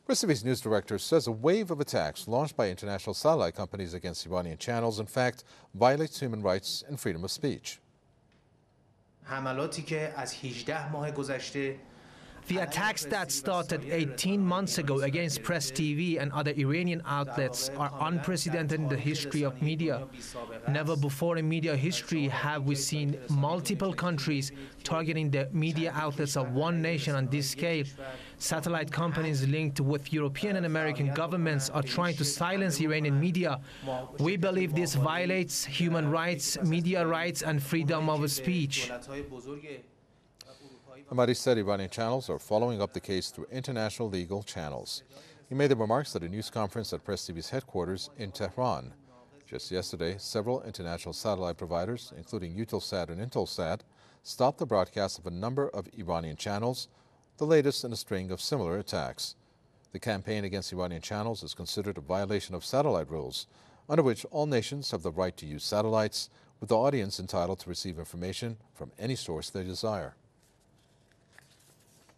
Press TV's news director says a wave of attacks launched by international satellite companies against Iranian channels, in fact, violates human rights and freedom of speech. The attacks that started 18 months ago against Press TV and other Iranian outlets are unprecedented in the history of media. Never before in media history have we seen multiple countries targeting the media outlets of one nation on this scale. Satellite companies linked with European and American governments are trying to silence Iranian media. We believe this violates human rights, media rights, and freedom of speech. Ahmadi said Iranian channels are following up the case through international legal channels. He made the remarks at a news conference at Press TV's headquarters in Tehran. Just yesterday, several international satellite providers, including Eutelsat and Intelsat, stopped the broadcast of a number of Iranian channels, the latest in a string of similar attacks. The campaign against Iranian channels is considered a violation of satellite rules, under which all nations have the right to use satellites, with the audience entitled to receive information from any source they desire.